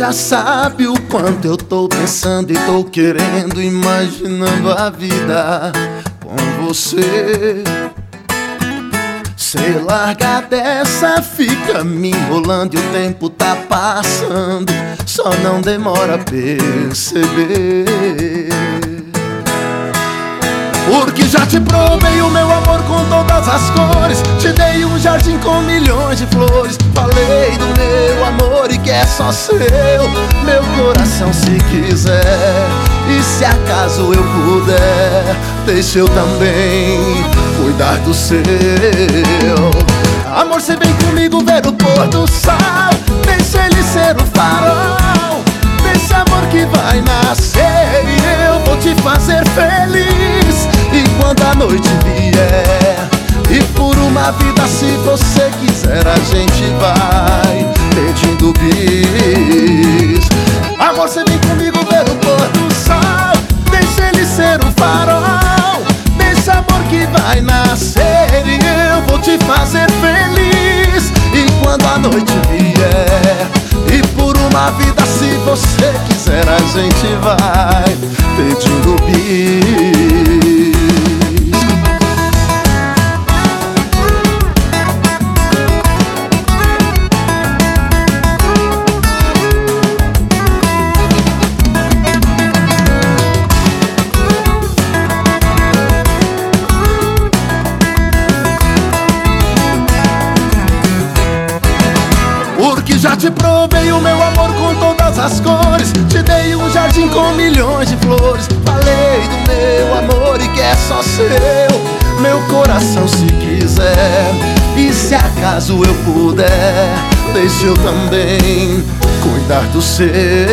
já sabe o quanto eu tô pensando e tô querendo, imaginando a vida com você. Cê larga dessa, fica me enrolando e o tempo tá passando, só não demora a perceber. Porque já te provei o meu amor com todas as cores, te dei um jardim com milhões de flores. Falei do meu amor e que é só seu, meu coração se quiser. E se acaso eu puder, deixa eu também cuidar do seu. Amor, cê vem comigo ver o pôr do sol, deixa ele ser o farol desse amor que vai nascer, e eu vou te fazer feliz. E quando a noite vier, e por uma vida, se você quiser, a gente vai pedindo bis. Amor, cê vem comigo ver o pôr do sol, deixa ele ser o farol desse amor que vai nascer, e eu vou te fazer feliz. E quando a noite vier, e por uma vida, se você quiser, a gente vai pedindo bis. Porque já te provei o meu amor com todas as cores, te dei um jardim com milhões de flores. Falei do meu amor e que é só seu, meu coração se quiser. E se acaso eu puder, deixa eu também cuidar do seu.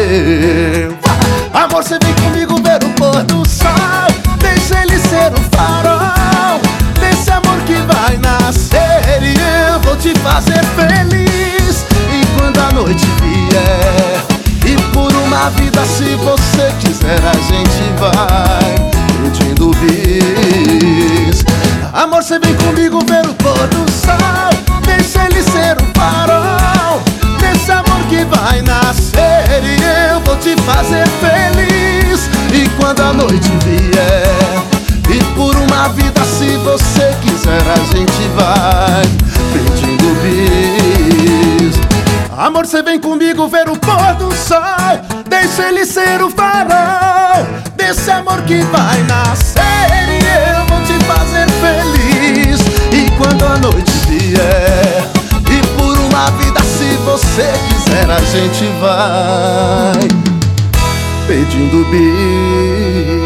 Amor, cê vem comigo ver o pôr do sol, deixa ele ser o farol desse amor que vai nascer, e eu vou te fazer feliz. E quando a noite vier, e por uma vida, se você quiser, a gente vai pedindo bis. Amor, cê vem comigo ver o pôr do sol, deixa ele ser o farol desse amor que vai nascer, e eu vou te fazer feliz. E quando a noite vier, e por uma vida, se você quiser, a gente vai pedindo bis. Amor, cê vem comigo ver o pôr do sol, deixa ele ser o farol desse amor que vai nascer, e eu vou te fazer feliz. E quando a noite vier, e por uma vida, se você quiser, a gente vai pedindo bis.